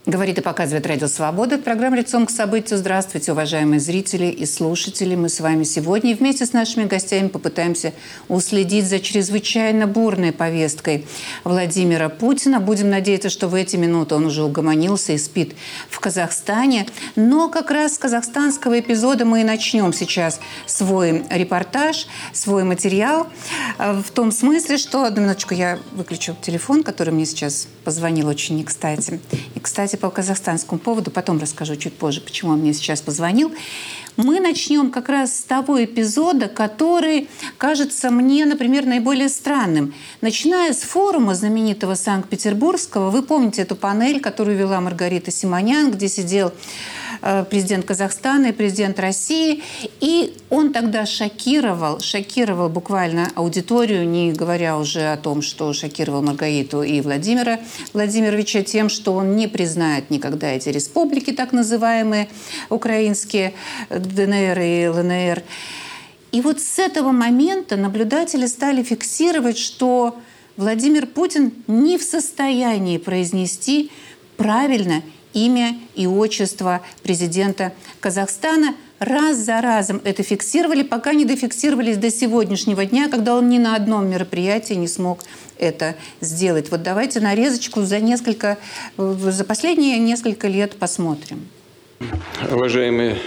Говорит и показывает Радио Свобода. Это программа «Лицом к событию». Здравствуйте, уважаемые зрители и слушатели. Мы с вами сегодня вместе с нашими гостями попытаемся уследить за чрезвычайно бурной повесткой Владимира Путина. Будем надеяться, что в эти минуты он уже угомонился и спит в Казахстане. Но как раз с казахстанского эпизода мы и начнем сейчас свой репортаж, свой материал. В том смысле, что... Одну минуточку, я выключу телефон, который мне сейчас позвонил очень не кстати. И, кстати, по казахстанскому поводу, потом расскажу чуть позже, почему он мне сейчас позвонил. Мы начнем как раз с того эпизода, который кажется мне, например, наиболее странным. Начиная с форума знаменитого Санкт-Петербургского, вы помните эту панель, которую вела Маргарита Симонян, где сидел президент Казахстана и президент России. И он тогда шокировал буквально аудиторию, не говоря уже о том, что шокировал Маргариту и Владимира Владимировича тем, что он не признает никогда эти республики, так называемые, украинские, ДНР и ЛНР. И вот с этого момента наблюдатели стали фиксировать, что Владимир Путин не в состоянии произнести правильно имя и отчество президента Казахстана. Раз за разом это фиксировали, пока не дофиксировались до сегодняшнего дня, когда он ни на одном мероприятии не смог это сделать. Вот давайте нарезочку за последние несколько лет посмотрим. Уважаемый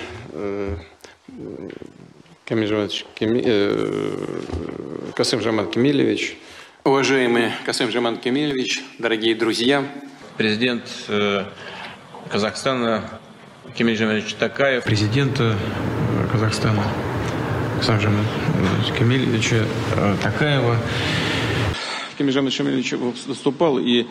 Касым-Жомарт Кемелевич, дорогие друзья, президент Казахстана Кемель-Жомарт Токаев, президента Казахстана Касым-Жомарта Кемелевича Токаева. Кемель-Жомарт Кемелевич выступал и...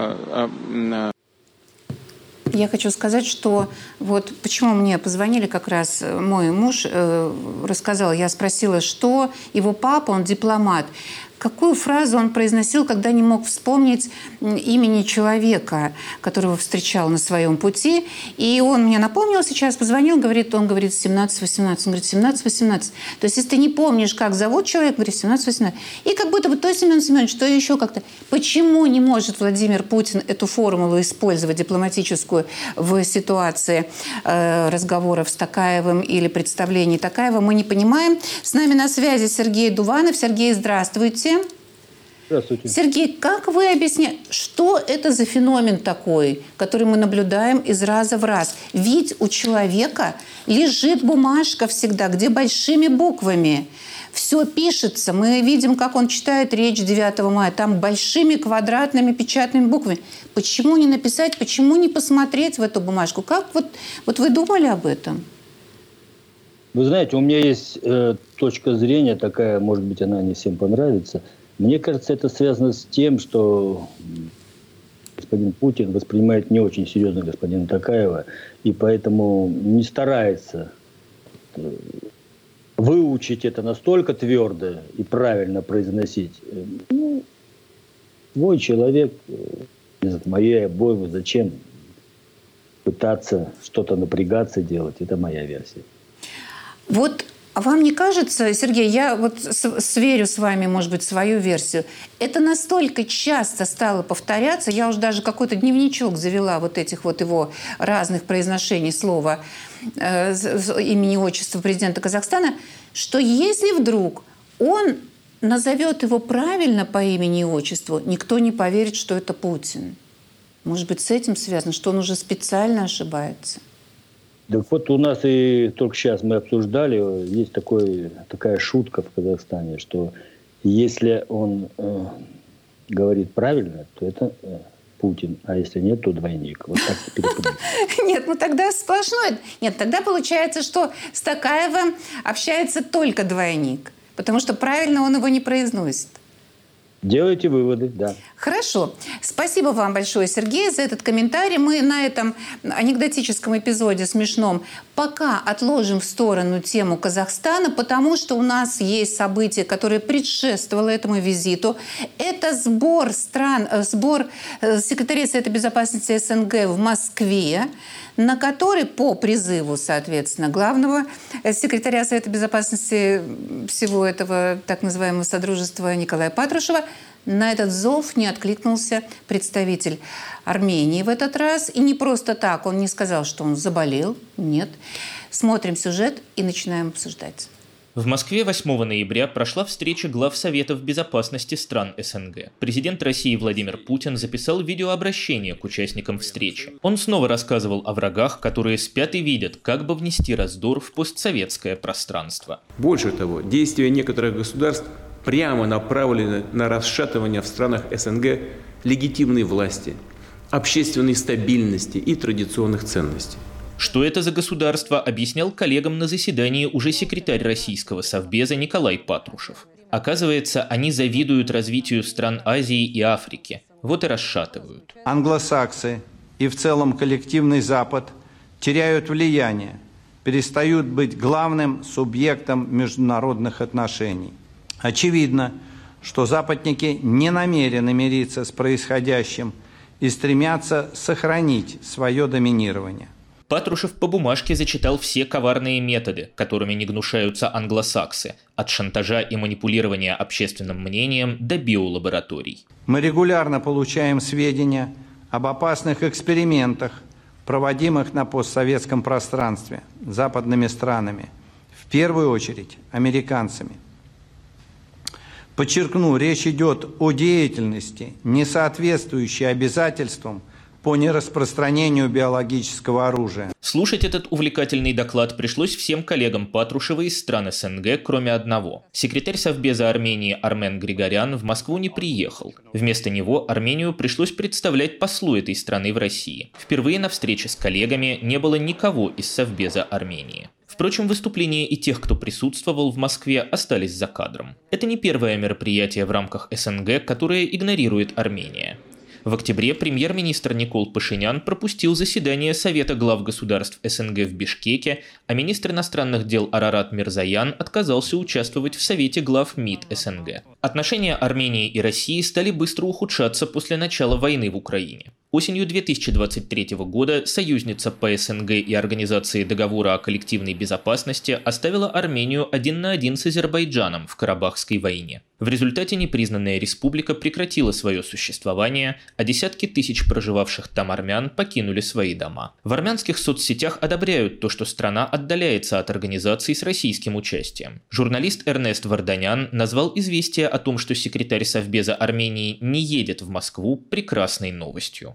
Я хочу сказать, что вот почему мне позвонили как раз мой муж, рассказал, я спросила, что его папа, он дипломат, какую фразу он произносил, когда не мог вспомнить имени человека, которого встречал на своем пути. И он мне напомнил сейчас, позвонил, он говорит 17-18. Он говорит 17-18. То есть, если ты не помнишь, как зовут человека, говорит 17-18. И как будто бы то Семен Семенович, то еще как-то. Почему не может Владимир Путин эту формулу использовать дипломатическую в ситуации разговоров с Токаевым или представлений Токаева, мы не понимаем. С нами на связи Сергей Дуванов. Сергей, здравствуйте. Здравствуйте. Сергей, как вы объясняете, что это за феномен такой, который мы наблюдаем из раза в раз? Ведь у человека лежит бумажка всегда, где большими буквами все пишется. Мы видим, как он читает речь 9 мая. Там большими квадратными печатными буквами. Почему не написать, почему не посмотреть в эту бумажку? Как вот вы думали об этом? Вы знаете, у меня есть точка зрения такая, может быть, она не всем понравится. Мне кажется, это связано с тем, что господин Путин воспринимает не очень серьезно господина Токаева, и поэтому не старается выучить это настолько твердо и правильно произносить. Свой человек, моей обоймы, зачем пытаться что-то напрягаться делать, это моя версия. Вот вам не кажется, Сергей, я вот сверю с вами, может быть, свою версию, это настолько часто стало повторяться, я уже даже какой-то дневничок завела вот этих вот его разных произношений слова имени, отчества президента Казахстана, что если вдруг он назовет его правильно по имени и отчеству, никто не поверит, что это Путин. Может быть, с этим связано, что он уже специально ошибается? Да вот у нас и только сейчас мы обсуждали, есть такая шутка в Казахстане, что если он говорит правильно, то это Путин, а если нет, то двойник. Вот так перепутать. Нет, ну тогда сплошной. Нет, тогда получается, что с Токаевым общается только двойник, потому что правильно он его не произносит. Делайте выводы, да. Хорошо. Спасибо вам большое, Сергей, за этот комментарий. Мы на этом анекдотическом эпизоде смешном пока отложим в сторону тему Казахстана, потому что у нас есть событие, которое предшествовало этому визиту. Это сбор секретарей Совета Безопасности СНГ в Москве, на который по призыву, соответственно, главного секретаря Совета Безопасности всего этого так называемого Содружества Николая Патрушева На этот зов не откликнулся представитель Армении в этот раз. И не просто так, он не сказал, что он заболел. Нет. Смотрим сюжет и начинаем обсуждать. В Москве 8 ноября прошла встреча глав Советов безопасности стран СНГ. Президент России Владимир Путин записал видеообращение к участникам встречи. Он снова рассказывал о врагах, которые спят и видят, как бы внести раздор в постсоветское пространство. Больше того, действия некоторых государств прямо направлены на расшатывание в странах СНГ легитимной власти, общественной стабильности и традиционных ценностей. Что это за государство, объяснял коллегам на заседании уже секретарь российского совбеза Николай Патрушев. Оказывается, они завидуют развитию стран Азии и Африки. Вот и расшатывают. Англосаксы и в целом коллективный Запад теряют влияние, перестают быть главным субъектом международных отношений. Очевидно, что западники не намерены мириться с происходящим и стремятся сохранить свое доминирование. Патрушев по бумажке зачитал все коварные методы, которыми не гнушаются англосаксы, от шантажа и манипулирования общественным мнением до биолабораторий. Мы регулярно получаем сведения об опасных экспериментах, проводимых на постсоветском пространстве западными странами, в первую очередь американцами. Подчеркну, речь идет о деятельности, не соответствующей обязательствам по нераспространению биологического оружия. Слушать этот увлекательный доклад пришлось всем коллегам Патрушева из стран СНГ, кроме одного. Секретарь Совбеза Армении Армен Григорян в Москву не приехал. Вместо него Армению пришлось представлять послу этой страны в России. Впервые на встрече с коллегами не было никого из Совбеза Армении. Впрочем, выступления и тех, кто присутствовал в Москве, остались за кадром. Это не первое мероприятие в рамках СНГ, которое игнорирует Армения. В октябре премьер-министр Никол Пашинян пропустил заседание Совета глав государств СНГ в Бишкеке, а министр иностранных дел Арарат Мирзоян отказался участвовать в Совете глав МИД СНГ. Отношения Армении и России стали быстро ухудшаться после начала войны в Украине. Осенью 2023 года союзница по СНГ и Организации договора о коллективной безопасности оставила Армению 1 на 1 с Азербайджаном в Карабахской войне. В результате непризнанная республика прекратила свое существование, а десятки тысяч проживавших там армян покинули свои дома. В армянских соцсетях одобряют то, что страна отдаляется от организаций с российским участием. Журналист Эрнест Варданян назвал известие о том, что секретарь Совбеза Армении не едет в Москву, прекрасной новостью.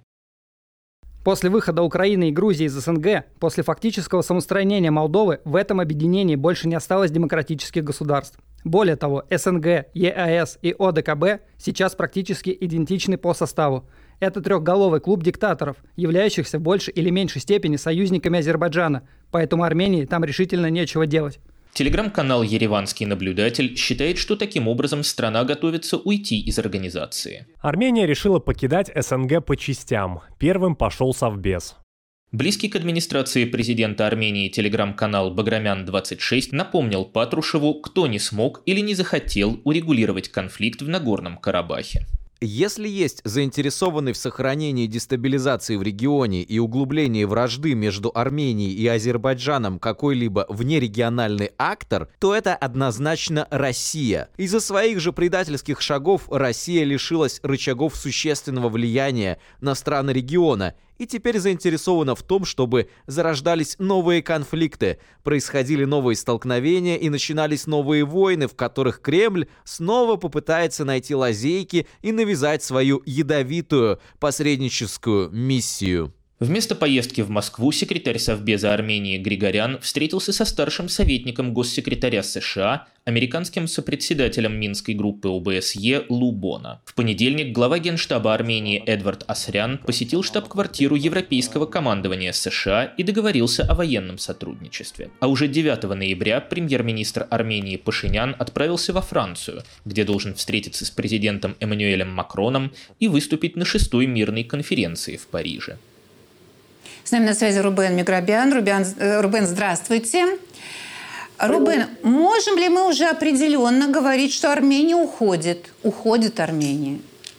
После выхода Украины и Грузии из СНГ, после фактического самоустранения Молдовы, в этом объединении больше не осталось демократических государств. Более того, СНГ, ЕАЭС и ОДКБ сейчас практически идентичны по составу. Это трехголовый клуб диктаторов, являющихся в большей или меньшей степени союзниками Азербайджана, поэтому Армении там решительно нечего делать. Телеграм-канал «Ереванский наблюдатель» считает, что таким образом страна готовится уйти из организации. Армения решила покидать СНГ по частям. Первым пошел Совбез. Близкий к администрации президента Армении телеграм-канал «Баграмян-26» напомнил Патрушеву, кто не смог или не захотел урегулировать конфликт в Нагорном Карабахе. Если есть заинтересованный в сохранении дестабилизации в регионе и углублении вражды между Арменией и Азербайджаном какой-либо внерегиональный актор, то это однозначно Россия. Из-за своих же предательских шагов Россия лишилась рычагов существенного влияния на страны региона и теперь заинтересована в том, чтобы зарождались новые конфликты, происходили новые столкновения и начинались новые войны, в которых Кремль снова попытается найти лазейки и навязать свою ядовитую посредническую миссию. Вместо поездки в Москву секретарь Совбеза Армении Григорян встретился со старшим советником госсекретаря США, американским сопредседателем Минской группы ОБСЕ Лу Бона. В понедельник глава Генштаба Армении Эдвард Асрян посетил штаб-квартиру Европейского командования США и договорился о военном сотрудничестве. А уже 9 ноября премьер-министр Армении Пашинян отправился во Францию, где должен встретиться с президентом Эммануэлем Макроном и выступить на 6-й мирной конференции в Париже. С нами на связи Рубен Миграбян. Рубен, здравствуйте. Рубен, можем ли мы уже определенно говорить, что Армения уходит? Уходит Армения?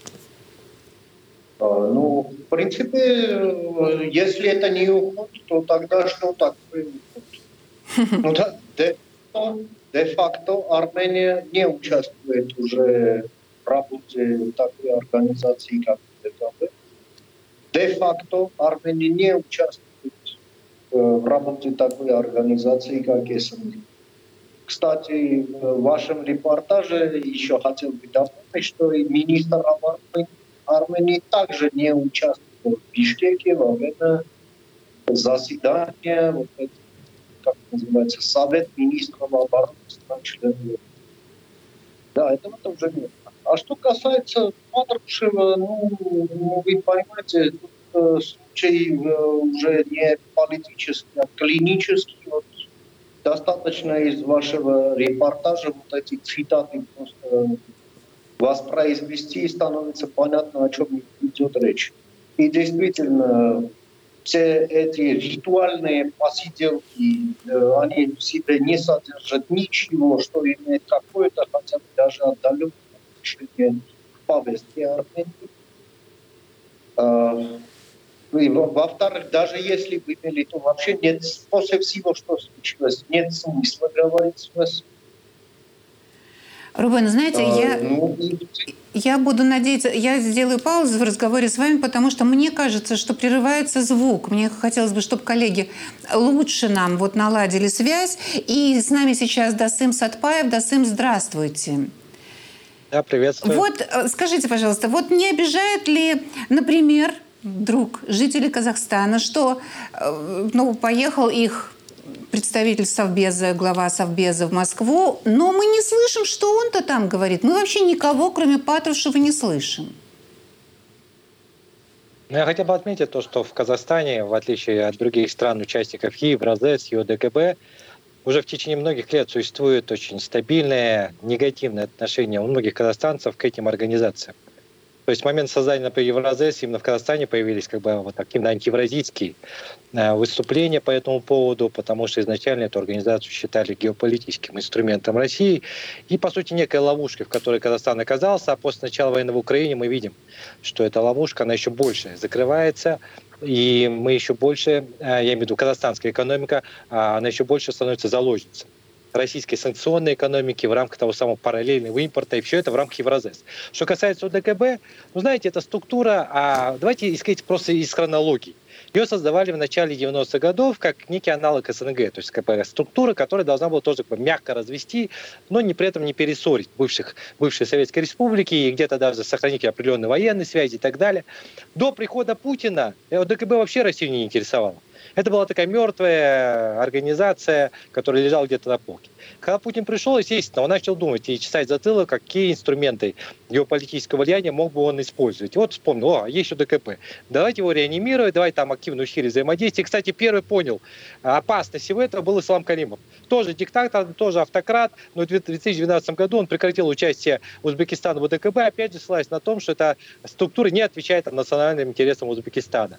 Ну, в принципе, если это не уход, то тогда что такое уход? Ну да, де-факто Армения не участвует уже работе такой организации, как ОДКБ. Де-факто Армения не участвует в работе такой организации, как СНГ. Кстати, в вашем репортаже еще хотел бы добавить, что и министр обороны Армении также не участвовал в Бишкеке во время заседания, вот это, как называется, Совет министров обороны стран-членов. Да, этого тоже нет. А что касается Патрушева, вы понимаете, тут случай уже не политический, а клинический. Вот достаточно из вашего репортажа вот эти цитаты просто воспроизвести, и становится понятно, о чем идет речь. И действительно, все эти ритуальные посиделки, они в себе не содержат ничего, что имеет какое-то, хотя бы даже отдаленное отношение к повестке Армении. И, во-вторых, даже если бы имели, то вообще нет, после всего, что случилось, нет смысла говорить с вас. Рубен, знаете, я буду надеяться, я сделаю паузу в разговоре с вами, потому что мне кажется, что прерывается звук. Мне хотелось бы, чтобы коллеги лучше нам вот наладили связь. И с нами сейчас Дасым Сатпаев. Дасым, здравствуйте. Да, приветствую. Вот скажите, пожалуйста, вот не обижает ли, например, вдруг жители Казахстана, что поехал их представитель Совбеза, глава Совбеза в Москву, но мы не слышим, что он-то там говорит. Мы вообще никого, кроме Патрушева, не слышим. Я хотел бы отметить то, что в Казахстане, в отличие от других стран-участников Евразес и ОДКБ, уже в течение многих лет существует очень стабильное, негативное отношение у многих казахстанцев к этим организациям. То есть в момент создания, например, Евразес, именно в Казахстане появились вот активно антиевразийские выступления по этому поводу, потому что изначально эту организацию считали геополитическим инструментом России и, по сути, некой ловушкой, в которой Казахстан оказался. А после начала войны в Украине мы видим, что эта ловушка, она еще больше закрывается, и мы еще больше, я имею в виду казахстанская экономика, она еще больше становится заложницей российской санкционной экономики в рамках того самого параллельного импорта, и все это в рамках Евразес. Что касается ОДКБ, знаете, эта структура, давайте исходить просто из хронологии. Ее создавали в начале 90-х годов как некий аналог СНГ, то есть структура, которая должна была тоже мягко развести, но при этом не перессорить бывшие Советские Республики и где-то даже сохранить определенные военные связи и так далее. До прихода Путина ОДКБ вообще Россию не интересовала. Это была такая мертвая организация, которая лежала где-то на полке. Когда Путин пришел, естественно, он начал думать и чесать затылок, какие инструменты геополитического влияния мог бы он использовать. И вот вспомнил, есть ОДКБ. Давайте его реанимировать, давайте там активно усилить взаимодействие. Кстати, первый понял опасность всего этого был Ислам Каримов. Тоже диктатор, тоже автократ, но в 2012 году он прекратил участие Узбекистана в ОДКБ, опять же ссылаясь на том, что эта структура не отвечает национальным интересам Узбекистана.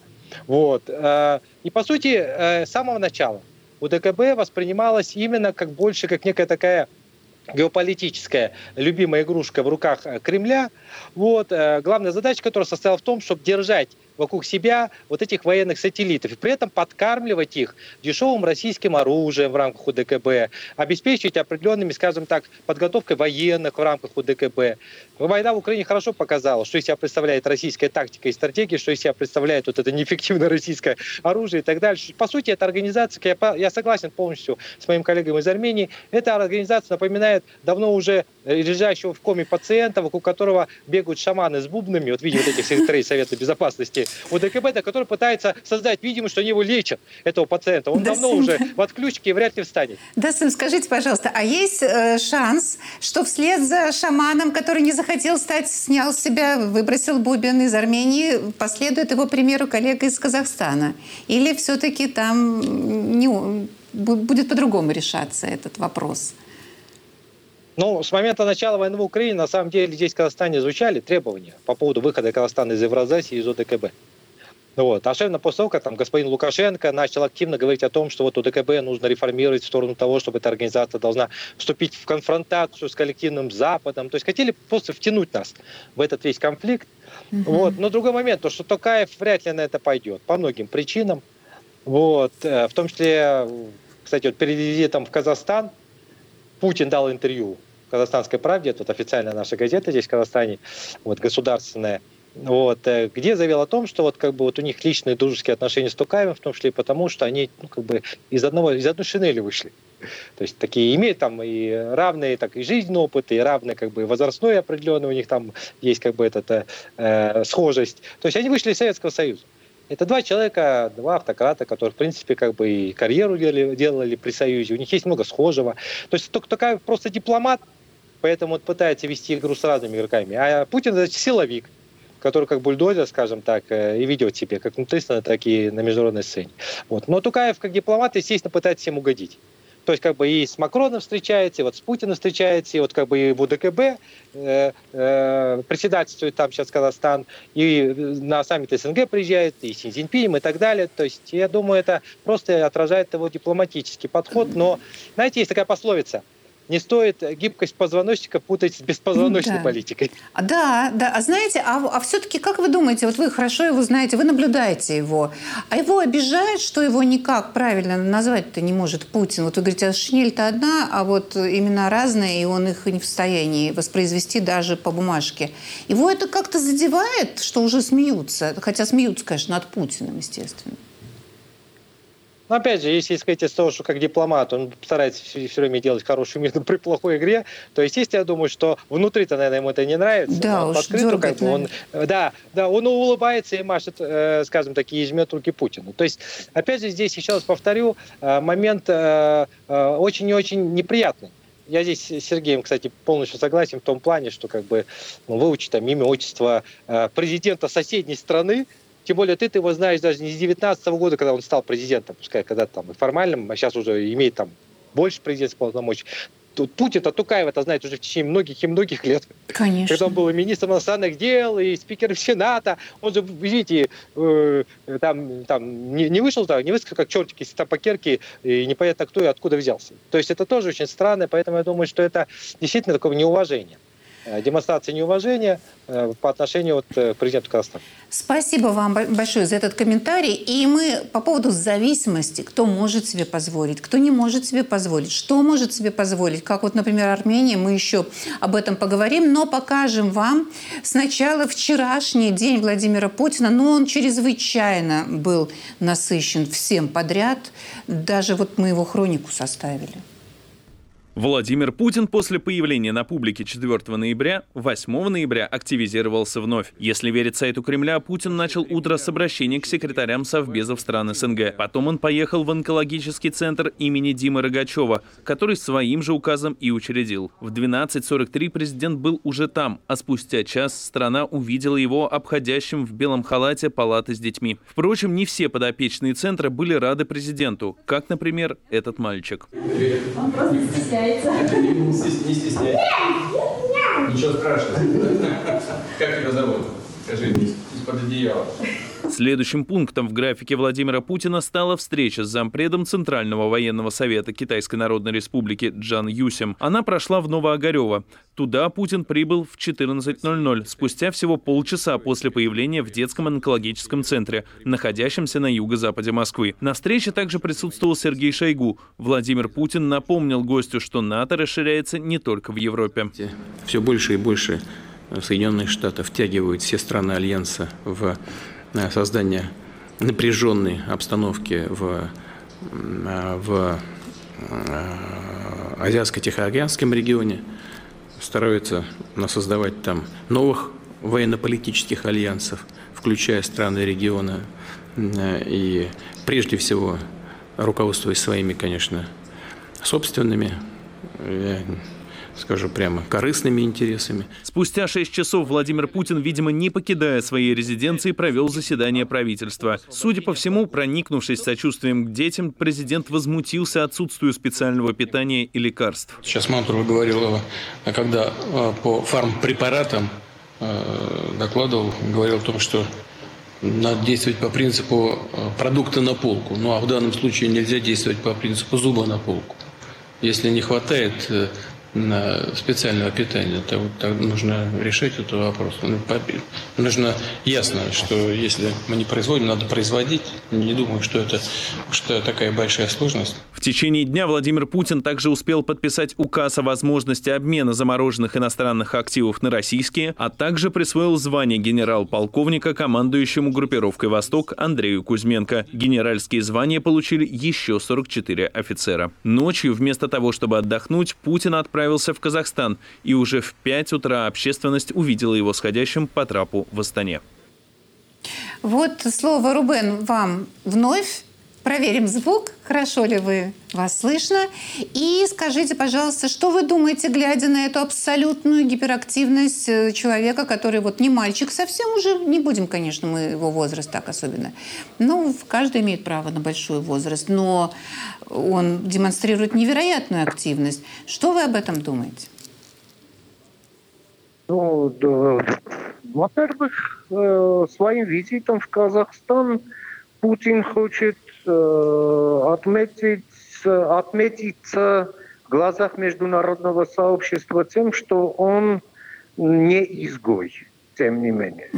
И по сути, с самого начала УДКБ воспринималась именно больше как некая такая геополитическая любимая игрушка в руках Кремля. Главная задача, которая состояла в том, чтобы держать вокруг себя вот этих военных сателлитов и при этом подкармливать их дешевым российским оружием в рамках УДКБ, обеспечивать определенными, скажем так, подготовкой военных в рамках УДКБ. Война в Украине хорошо показала, что из себя представляет российская тактика и стратегия, что из себя представляет вот это неэффективное российское оружие и так далее. По сути, эта организация, я согласен полностью с моим коллегой из Армении, эта организация напоминает давно уже лежащего в коме пациента, вокруг которого бегают шаманы с бубнами, вот видим вот этих секретарей Совета Безопасности УДКБ, который пытается создать видимость, что они его лечат, этого пациента. Он давно уже в отключке и вряд ли встанет. Дасым, скажите, пожалуйста, а есть шанс, что вслед за шаманом, который не захотел стать, снял с себя, выбросил бубен из Армении, последует его примеру коллега из Казахстана? Или все-таки там будет по-другому решаться этот вопрос? С момента начала войны в Украине, на самом деле, здесь в Казахстане звучали требования по поводу выхода Казахстана из Евразес и из ОДКБ. Особенно после того, как господин Лукашенко начал активно говорить о том, что ОДКБ нужно реформировать в сторону того, чтобы эта организация должна вступить в конфронтацию с коллективным Западом. То есть хотели просто втянуть нас в этот весь конфликт. Но другой момент, что Токаев вряд ли на это пойдет по многим причинам. В том числе, кстати, перед визитом в Казахстан Путин дал интервью в «Казахстанской правде», это вот официальная наша газета здесь в Казахстане, вот, государственная, вот, где заявил о том, что вот, как бы, вот у них личные дружеские отношения с Токаевым, в том числе и потому, что они, ну, как бы, из одной шинели вышли. То есть такие имеют там и равные, так и жизненный опыт, и равный, как бы, возрастной определенный, у них там есть, как бы, схожесть. То есть они вышли из Советского Союза. Это два человека, два автократа, которые, в принципе, как бы и карьеру делали при Союзе. У них есть много схожего. То есть Токаев просто дипломат, поэтому вот пытается вести игру с разными игроками. А Путин – это силовик, который как бульдозер, скажем так, и ведет себя как внутри страны, так и на международной сцене. Вот. Но Токаев, как дипломат, естественно, пытается всем угодить. То есть как бы и с Макроном встречается, и вот с Путиным встречается, и вот как бы и в УДКБ председательствует там сейчас Казахстан, и на саммит СНГ приезжает, и с Си Цзиньпинем и так далее. То есть я думаю, это просто отражает его дипломатический подход. Но, знаете, есть такая пословица: не стоит гибкость позвоночника путать с беспозвоночной политикой. Да, да. А знаете, а все-таки, как вы думаете, вот вы хорошо его знаете, вы наблюдаете его, а его обижает, что его никак правильно назвать-то не может Путин? Вот вы говорите, а шинель-то одна, а вот имена разные, и он их не в состоянии воспроизвести даже по бумажке. Его это как-то задевает, что уже смеются? Хотя смеются, конечно, над Путиным, естественно. Но опять же, если исходить из того, что как дипломат он старается все время делать хорошую мину при плохой игре, то, естественно, я думаю, что внутри-то, наверное, ему это не нравится. Да, уж открыто, как бы, он улыбается и машет, скажем так, и жмет руки Путину. То есть, опять же, здесь, еще раз повторю, момент очень и очень неприятный. Я здесь с Сергеем, кстати, полностью согласен в том плане, что как бы выучить там имя, отчество президента соседней страны. Тем более ты его знаешь даже не с 2019 года, когда он стал президентом, пускай когда-то там формальным, а сейчас уже имеет там больше президентских полномочий. Путин-то Токаева-то знает уже в течение многих и многих лет. Конечно. Когда он был и министром иностранных дел, и спикером Сената. Он же, видите, там не вышел, не выскочил как чертик из табакерки, и непонятно кто и откуда взялся. То есть это тоже очень странно, поэтому я думаю, что это действительно такое неуважение. Демонстрация неуважения по отношению к президенту Казахстана. Спасибо вам большое за этот комментарий. И мы по поводу зависимости, кто может себе позволить, кто не может себе позволить, что может себе позволить. Как вот, например, Армения, мы еще об этом поговорим, но покажем вам сначала вчерашний день Владимира Путина. Но он чрезвычайно был насыщен всем подряд. Даже вот мы его хронику составили. Владимир Путин после появления на публике 4 ноября, 8 ноября активизировался вновь. Если верить сайту Кремля, Путин начал утро с обращения к секретарям совбезов стран СНГ. Потом он поехал в онкологический центр имени Димы Рогачева, который своим же указом и учредил. В 12:43 президент был уже там, а спустя час страна увидела его обходящим в белом халате палаты с детьми. Впрочем, не все подопечные центра были рады президенту, как, например, этот мальчик. Он просто стесняется. Не стесняйся. Ничего страшного. Как тебя зовут? Скажи, из-под одеяла. Следующим пунктом в графике Владимира Путина стала встреча с зампредом Центрального военного совета Китайской Народной Республики Джан Юсем. Она прошла в Новоогарево. Туда Путин прибыл в 14:00, спустя всего полчаса после появления в детском онкологическом центре, находящемся на юго-западе Москвы. На встрече также присутствовал Сергей Шойгу. Владимир Путин напомнил гостю, что НАТО расширяется не только в Европе. Все больше и больше Соединенные Штаты втягивают все страны Альянса в создание напряженной обстановки в Азиатско-Тихоокеанском регионе, стараются создавать там новых военно-политических альянсов, включая страны региона, и прежде всего руководствуясь своими, конечно, собственными, скажу прямо, корыстными интересами. Спустя 6 часов Владимир Путин, видимо, не покидая своей резиденции, провел заседание правительства. Судя по всему, проникнувшись сочувствием к детям, президент возмутился отсутствию специального питания и лекарств. Сейчас Мантуров говорил, когда по фармпрепаратам докладывал, говорил о том, что надо действовать по принципу продукта на полку. Ну а в данном случае нельзя действовать по принципу зуба на полку. Если не хватает на специального питания, то вот так нужно решать этот вопрос. Нужно ясно, что если мы не производим, надо производить. Не думаю, что это такая большая сложность. В течение дня Владимир Путин также успел подписать указ о возможности обмена замороженных иностранных активов на российские, а также присвоил звание генерал-полковника командующему группировкой «Восток» Андрею Кузьменко. Генеральские звания получили еще 44 офицера. Ночью, вместо того, чтобы отдохнуть, Путин отправился в Казахстан, и уже в 5 утра общественность увидела его сходящим по трапу в Астане. Вот слово, Рубен, вам вновь. Проверим звук, хорошо ли вас слышно. И скажите, пожалуйста, что вы думаете, глядя на эту абсолютную гиперактивность человека, который вот не мальчик совсем уже, не будем, конечно, мы его возраст так особенно. Ну, каждый имеет право на большой возраст, но он демонстрирует невероятную активность. Что вы об этом думаете? Ну, да. Во-первых, своим визитом в Казахстан Путин хочет отметиться в глазах международного сообщества тем, что он не изгой, тем не менее.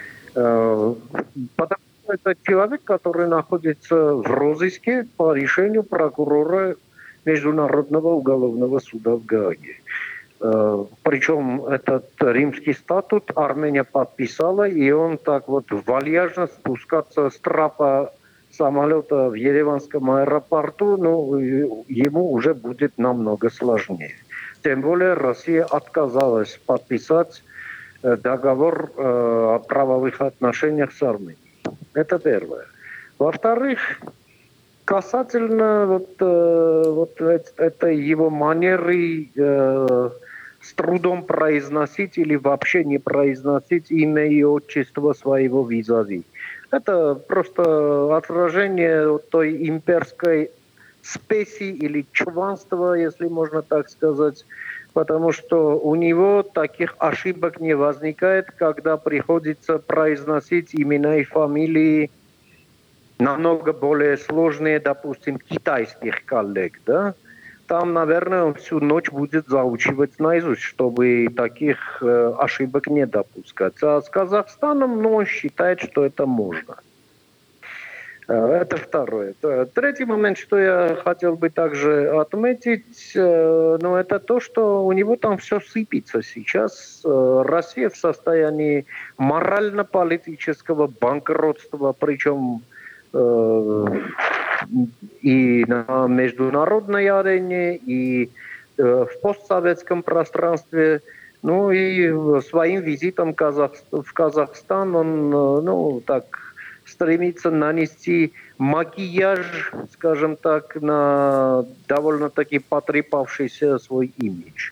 Потому что это человек, который находится в розыске по решению прокурора Международного уголовного суда в Гааге. Причем этот римский статут Армения подписала, и он так вот вальяжно спускаться с трапа самолета в Ереванском аэропорту, ну, ему уже будет намного сложнее. Тем более Россия отказалась подписать договор о правовых отношениях с Арменией. Это первое. Во-вторых, касательно вот этой его манеры с трудом произносить или вообще не произносить имя и отчество своего визави. Это просто отражение той имперской спеси или чванства, если можно так сказать, потому что у него таких ошибок не возникает, когда приходится произносить имена и фамилии намного более сложные, допустим, китайских коллег, да? Там, наверное, он всю ночь будет заучивать наизусть, чтобы таких ошибок не допускать. А с Казахстаном, он считает, что это можно. Это второе. Третий момент, что я хотел бы также отметить, это то, что у него там все сыпется сейчас. Россия в состоянии морально-политического банкротства, причем и на международной арене, и в постсоветском пространстве. Ну и своим визитом в Казахстан он, так стремится нанести макияж, скажем так, на довольно-таки потрепавшийся свой имидж.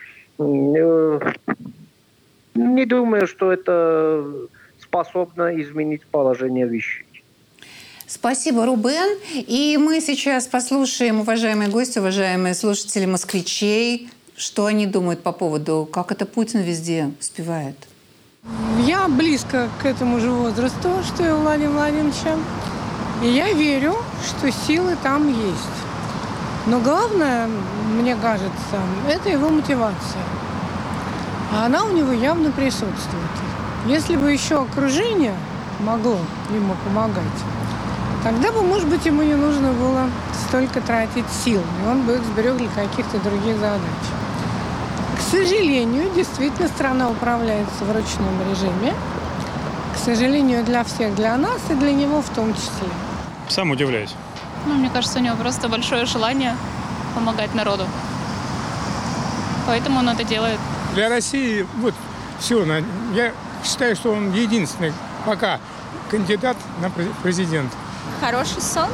Не думаю, что это способно изменить положение вещей. Спасибо, Рубен. И мы сейчас послушаем, уважаемые гости, уважаемые слушатели москвичей, что они думают по поводу, как это Путин везде успевает. Я близко к этому же возрасту, что и у Владимира Владимировича. И я верю, что силы там есть. Но главное, мне кажется, это его мотивация. А она у него явно присутствует. Если бы еще окружение могло ему помогать, тогда бы, может быть, ему не нужно было столько тратить сил, и он бы их сберег для каких-то других задач. К сожалению, действительно, страна управляется в ручном режиме. К сожалению, для всех, для нас и для него в том числе. Сам удивляюсь. Мне кажется, у него просто большое желание помогать народу. Поэтому он это делает. Для России все. Я считаю, что он единственный пока кандидат на президента. Хороший сон.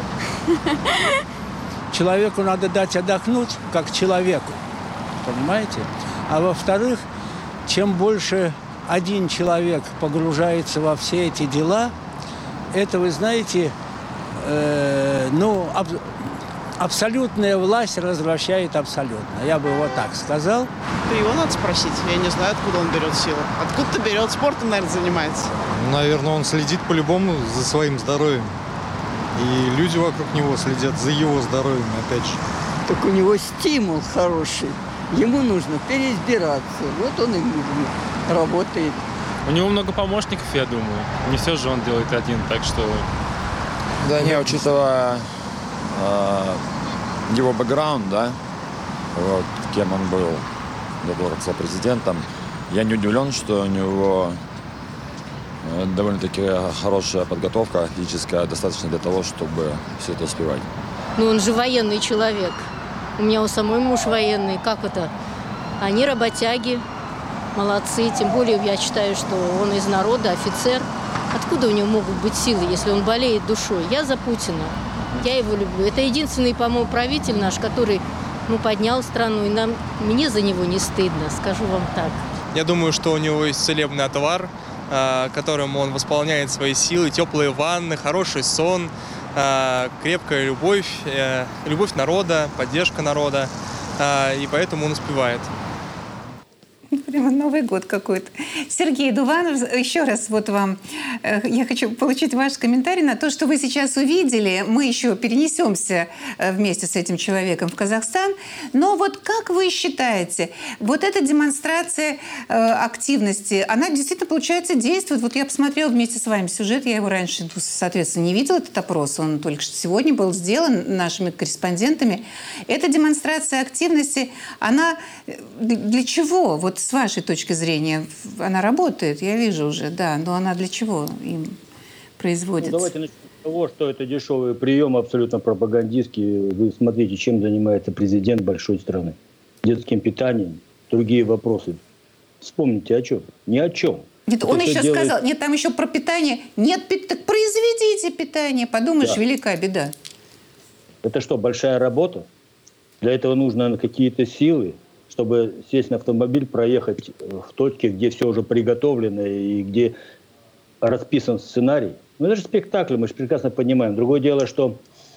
Человеку надо дать отдохнуть, как человеку. Понимаете? А во-вторых, чем больше один человек погружается во все эти дела, это, вы знаете, абсолютная власть развращает абсолютно. Я бы вот так сказал. Да его надо спросить. Я не знаю, откуда он берет силу. Откуда-то берет, спортом, наверное, занимается. Наверное, он следит по-любому за своим здоровьем. И люди вокруг него следят за его здоровьем, опять же. Так у него стимул хороший. Ему нужно переизбираться. Вот он и работает. У него много помощников, я думаю. Не все же он делает один, так что... Да не, учитывая его бэкграунд, да, вот, кем он был до того, как стал президентом, я не удивлен, что у него довольно-таки хорошая подготовка физическая, достаточно для того, чтобы все это успевать. Ну, он же военный человек. У меня у самой муж военный. Как это? Они работяги, молодцы. Тем более я считаю, что он из народа, офицер. Откуда у него могут быть силы, если он болеет душой? Я за Путина. Я его люблю. Это единственный, по-моему, правитель наш, который поднял страну. И мне за него не стыдно, скажу вам так. Я думаю, что у него есть целебный отвар, которым он восполняет свои силы. Теплые ванны, хороший сон, крепкая любовь, любовь народа, поддержка народа. И поэтому он успевает. Прямо Новый год какой-то. Сергей Дуванов, еще раз вот вам, я хочу получить ваш комментарий на то, что вы сейчас увидели. Мы еще перенесемся вместе с этим человеком в Казахстан. Но вот как вы считаете, вот эта демонстрация активности, она действительно, получается, действует? Вот я посмотрела вместе с вами сюжет, я его раньше, соответственно, не видела, этот опрос, он только что сегодня был сделан нашими корреспондентами. Эта демонстрация активности, она для чего? Вот с вашей точки зрения, она работает, я вижу уже, да, но она для чего им производится? Давайте начнем с того, что это дешевый прием, абсолютно пропагандистский. Вы смотрите, чем занимается президент большой страны. Детским питанием, другие вопросы. Вспомните о чем? Ни о чем. Нет, он еще сказал, нет, там еще про питание. Нет, так произведите питание. Подумаешь, да. Велика беда. Это что, большая работа? Для этого нужно какие-то силы, чтобы сесть на автомобиль, проехать в точке, где все уже приготовлено и где расписан сценарий. Ну, это же спектакль, мы же прекрасно понимаем. Другое дело, что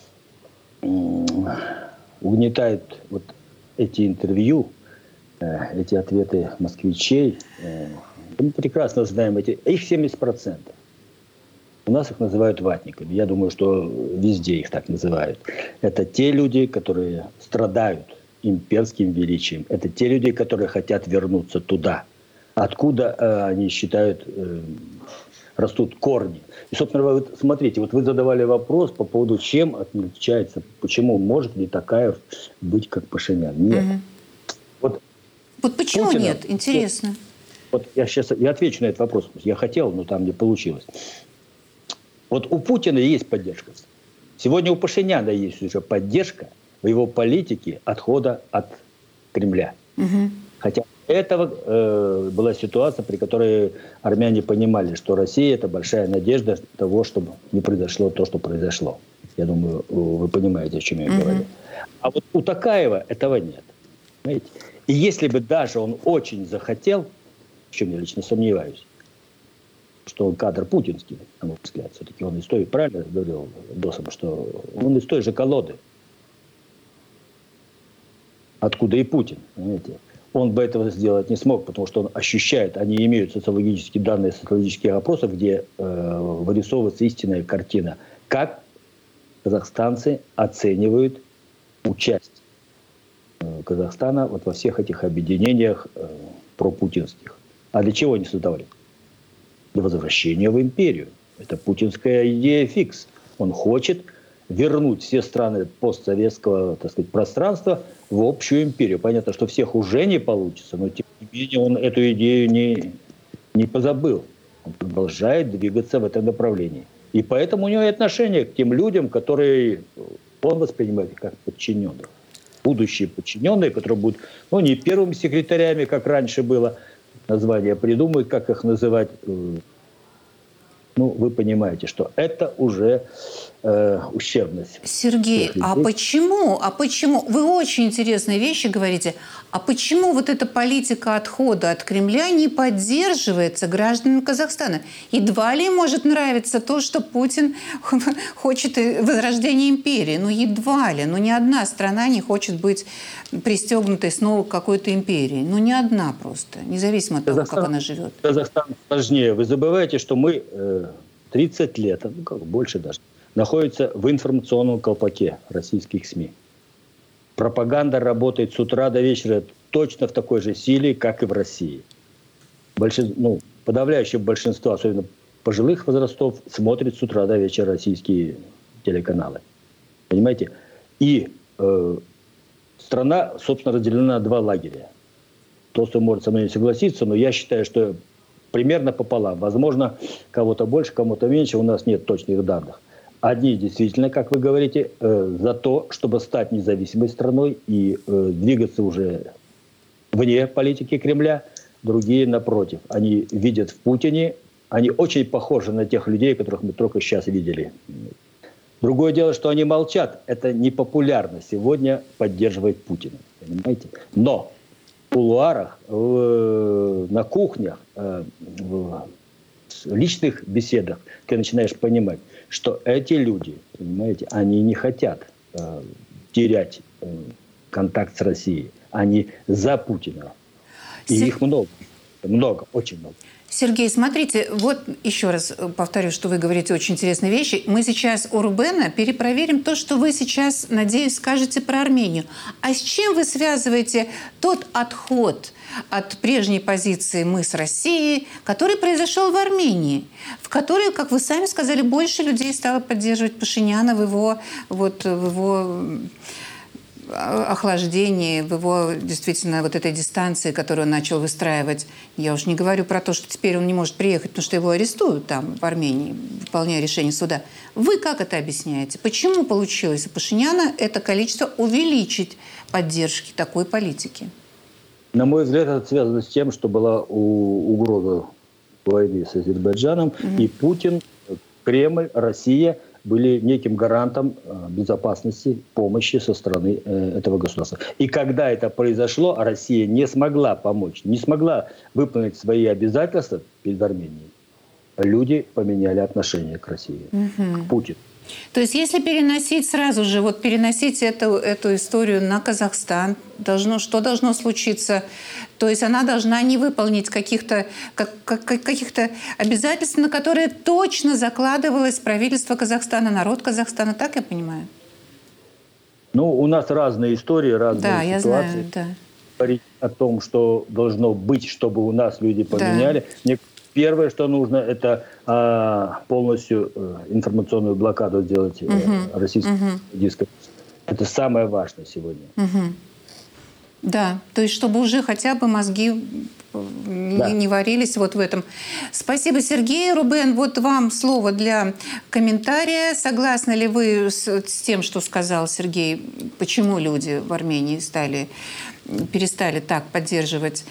угнетает вот эти интервью, эти ответы москвичей. Мы прекрасно знаем, их 70%. У нас их называют ватниками. Я думаю, что везде их так называют. Это те люди, которые страдают имперским величием. Это те люди, которые хотят вернуться туда, откуда они считают растут корни. И, собственно, вы смотрите, вот вы задавали вопрос по поводу, чем отличается, почему может ли такая быть, как Пашинян. Нет. Вот почему Путина, нет? Интересно. Вот я отвечу на этот вопрос. Я хотел, но там не получилось. Вот у Путина есть поддержка. Сегодня у Пашиняна есть уже поддержка в его политике отхода от Кремля. Хотя этого была ситуация, при которой армяне понимали, что Россия – это большая надежда того, чтобы не произошло то, что произошло. Я думаю, вы понимаете, о чем я говорю. А вот у Токаева этого нет. Понимаете? И если бы даже он очень захотел, в чем я лично сомневаюсь, что он кадр путинский, на мой взгляд, все-таки он из той, правильно говорил Досом, что он из той же колоды, откуда и Путин, понимаете. Он бы этого сделать не смог, потому что он ощущает, они имеют социологические данные социологических опросов, где вырисовывается истинная картина, как казахстанцы оценивают участие Казахстана вот во всех этих объединениях пропутинских. А для чего они создавали? Для возвращения в империю. Это путинская идея фикс. Он хочет вернуть все страны постсоветского, так сказать, пространства в общую империю. Понятно, что всех уже не получится, но тем не менее он эту идею не позабыл. Он продолжает двигаться в этом направлении. И поэтому у него и отношение к тем людям, которые он воспринимает как подчиненных. Будущие подчиненные, которые будут, не первыми секретарями, как раньше было, название придумают, как их называть. Вы понимаете, что это уже ущербность. Сергей, а почему? Вы очень интересные вещи говорите. А почему вот эта политика отхода от Кремля не поддерживается гражданами Казахстана? Едва ли им может нравиться то, что Путин хочет возрождения империи. Едва ли. Ни одна страна не хочет быть пристегнутой снова к какой-то империи. Ни одна просто. Независимо от того, как она живет. Казахстан сложнее. Вы забываете, что мы 30 лет, больше даже, находится в информационном колпаке российских СМИ. Пропаганда работает с утра до вечера точно в такой же силе, как и в России. Подавляющее большинство, особенно пожилых возрастов, смотрит с утра до вечера российские телеканалы. Понимаете? И страна, собственно, разделена на два лагеря. Толстой может со мной не согласиться, но я считаю, что примерно пополам. Возможно, кого-то больше, кому-то меньше, у нас нет точных данных. Одни действительно, как вы говорите, за то, чтобы стать независимой страной и двигаться уже вне политики Кремля. Другие, напротив, они видят в Путине, они очень похожи на тех людей, которых мы только сейчас видели. Другое дело, что они молчат. Это непопулярно сегодня поддерживать Путина. Понимаете? Но в кулуарах, на кухнях, в личных беседах ты начинаешь понимать, что эти люди, понимаете, они не хотят терять контакт с Россией. Они за Путина. И их много. Много, очень много. Сергей, смотрите, вот еще раз повторю, что вы говорите очень интересные вещи. Мы сейчас у Рубена перепроверим то, что вы сейчас, надеюсь, скажете про Армению. А с чем вы связываете тот отход от прежней позиции «мы с Россией», который произошел в Армении, в которой, как вы сами сказали, больше людей стало поддерживать Пашиняна в его охлаждении, в его действительно вот этой дистанции, которую он начал выстраивать. Я уж не говорю про то, что теперь он не может приехать, потому что его арестуют там, в Армении, выполняя решение суда. Вы как это объясняете? Почему получилось у Пашиняна это количество увеличить поддержки такой политики? На мой взгляд, это связано с тем, что была угроза войны с Азербайджаном, и Путин, Кремль, Россия были неким гарантом безопасности, помощи со стороны этого государства. И когда это произошло, Россия не смогла помочь, не смогла выполнить свои обязательства перед Арменией. Люди поменяли отношение к России, к Путину. То есть если переносить сразу же, вот переносить эту историю на Казахстан, что должно случиться? То есть она должна не выполнить каких-то обязательств, на которые точно закладывалось правительство Казахстана, народ Казахстана, так я понимаю? Ну, у нас разные истории, разные ситуации. Я знаю, да. Говорить о том, что должно быть, чтобы у нас люди поменяли. Да. Первое, что нужно, это полностью информационную блокаду сделать российской диской. Это самое важное сегодня. Да, то есть чтобы уже хотя бы мозги не варились вот в этом. Спасибо, Сергей. Рубен, вот вам слово для комментария. Согласны ли вы с тем, что сказал Сергей? Почему люди в Армении перестали так поддерживать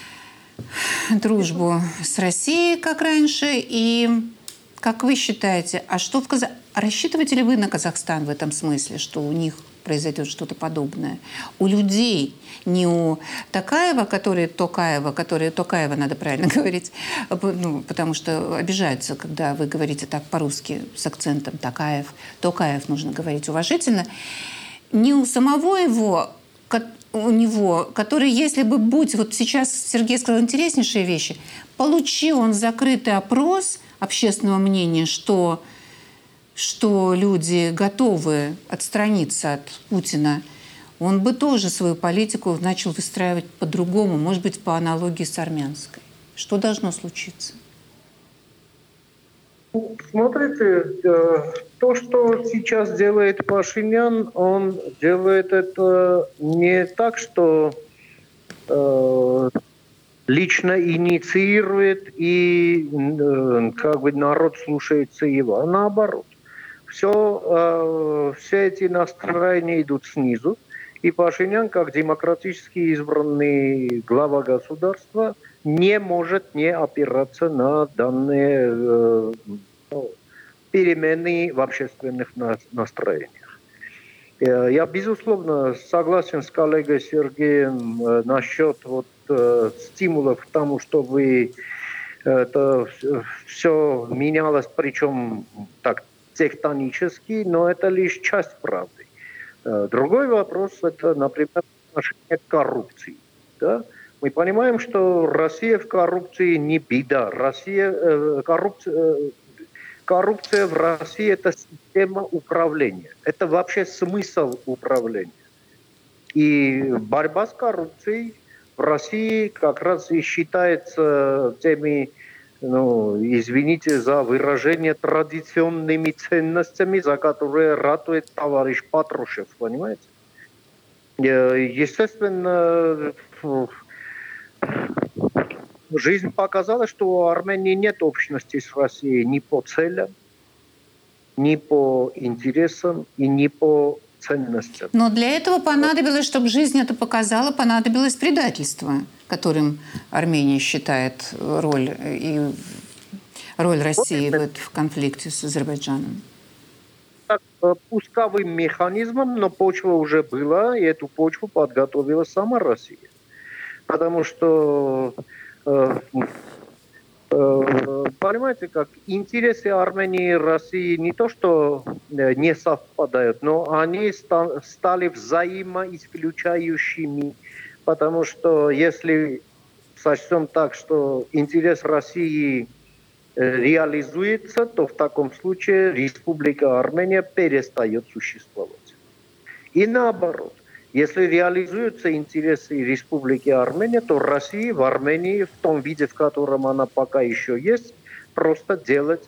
дружбу с Россией, как раньше? И как вы считаете, рассчитываете ли вы на Казахстан в этом смысле, что у них произойдет что-то подобное? У людей, не у Токаева, Токаева, надо правильно говорить, потому что обижаются, когда вы говорите так по-русски с акцентом Токаев нужно говорить уважительно, не у самого у него, который, если бы вот сейчас Сергей сказал интереснейшие вещи, получил он закрытый опрос общественного мнения, что люди готовы отстраниться от Путина, он бы тоже свою политику начал выстраивать по-другому, может быть, по аналогии с армянской. Что должно случиться? Смотрите, то, что сейчас делает Пашинян, он делает это не так, что лично инициирует и народ слушается его, а наоборот. Все эти настроения идут снизу, и Пашинян, как демократически избранный глава государства, не может не опираться на данные перемены в общественных настроениях. Я, безусловно, согласен с коллегой Сергеем насчет стимулов к тому, чтобы это все менялось, причем так тектонически, но это лишь часть правды. Другой вопрос – это, например, отношение к коррупции. Да? Мы понимаем, что Россия в коррупции не беда. Коррупция в России – это система управления. Это вообще смысл управления. И борьба с коррупцией в России как раз и считается теми, извините за выражение, традиционными ценностями, за которые ратует товарищ Патрушев, понимаете? Естественно, жизнь показала, что у Армении нет общности с Россией ни по целям, ни по интересам и ни по ценностям. Но для этого понадобилось, чтобы жизнь это показала, понадобилось предательство, которым Армения считает роль России в конфликте с Азербайджаном. Пусковым механизмом, но почва уже была, и эту почву подготовила сама Россия. Потому что, понимаете, как интересы Армении и России не то, что не совпадают, но они стали взаимоисключающими. Потому что если сочтем так, что интерес России реализуется, то в таком случае Республика Армения перестает существовать. И наоборот, если реализуются интересы Республики Армения, то Россия в Армении в том виде, в котором она пока еще есть, просто делать.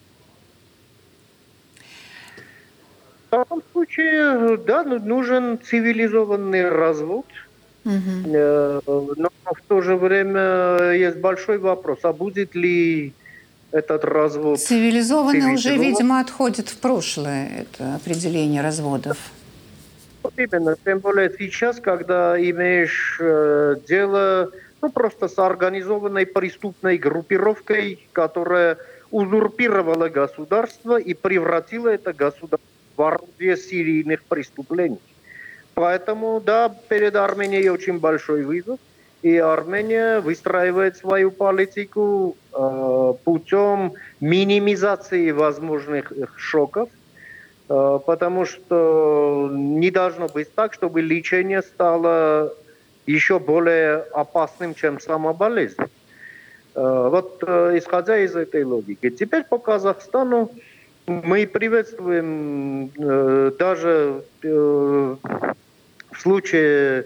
В таком случае, да, нужен цивилизованный развод. Но в то же время есть большой вопрос, а будет ли этот развод цивилизованно уже, видимо, отходит в прошлое, это определение разводов. Именно, тем более сейчас, когда имеешь дело просто с организованной преступной группировкой, которая узурпировала государство и превратила это государство в орудие серийных преступлений. Поэтому, да, перед Арменией очень большой вызов. И Армения выстраивает свою политику путем минимизации возможных шоков, потому что не должно быть так, чтобы лечение стало еще более опасным, чем сама болезнь. Вот исходя из этой логики. Теперь по Казахстану мы приветствуем даже в случае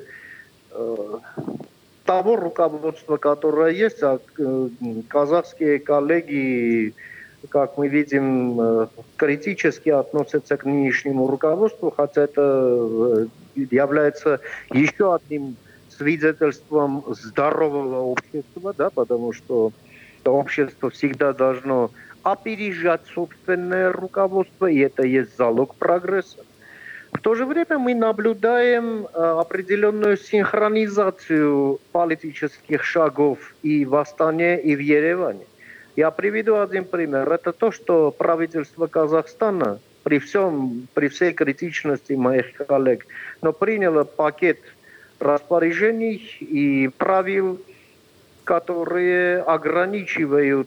того руководства, которое есть, а казахские коллеги, как мы видим, критически относятся к нынешнему руководству, хотя это является еще одним свидетельством здорового общества, да, потому что общество всегда должно опережать собственное руководство, и это есть залог прогресса. В то же время мы наблюдаем определенную синхронизацию политических шагов и в Астане, и в Ереване. Я приведу один пример. Это то, что правительство Казахстана, при всей критичности моих коллег, но приняло пакет распоряжений и правил, которые ограничивают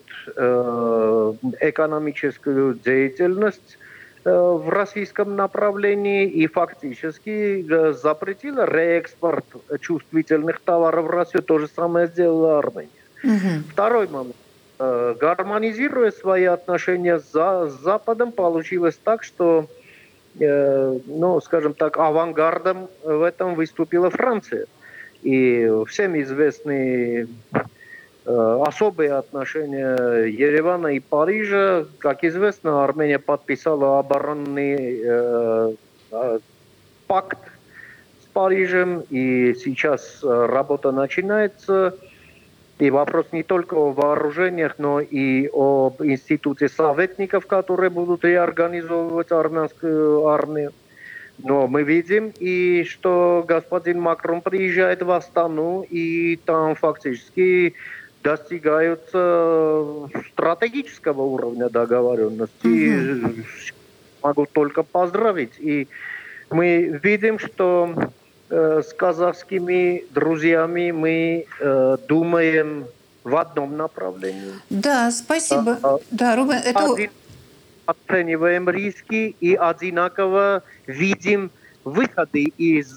экономическую деятельность в российском направлении и фактически запретила реэкспорт чувствительных товаров в Россию. То же самое сделала Армения. Второй момент. Гармонизируя свои отношения с Западом, получилось так, что, скажем так, авангардом в этом выступила Франция. И всем известны особые отношения Еревана и Парижа. Как известно, Армения подписала оборонный пакт с Парижем, и сейчас работа начинается. И вопрос не только о вооружениях, но и об институте советников, которые будут реорганизовывать армянскую армию. Но мы видим, и что господин Макрон приезжает в Астану, и там фактически достигаются стратегического уровня договоренности. Могу только поздравить. И мы видим, что с казахскими друзьями мы думаем в одном направлении. Да, спасибо. Да, Рубен, это... Оцениваем риски и одинаково видим выходы из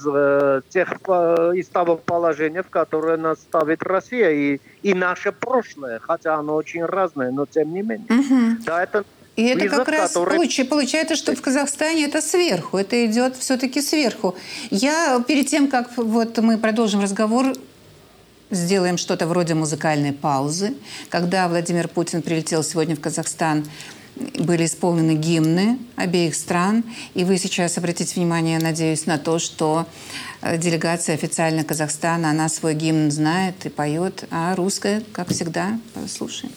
того положения, в которое нас ставит Россия, и наше прошлое, хотя оно очень разное, но тем не менее. Да, это и это вызов, как раз который... получается, что в Казахстане это сверху, это идет все-таки сверху. Я перед тем, как мы продолжим разговор, сделаем что-то вроде музыкальной паузы. Когда Владимир Путин прилетел сегодня в Казахстан, были исполнены гимны обеих стран. И вы сейчас обратите внимание, я надеюсь, на то, что делегация официально Казахстана, она свой гимн знает и поет, а русская, как всегда, послушаем.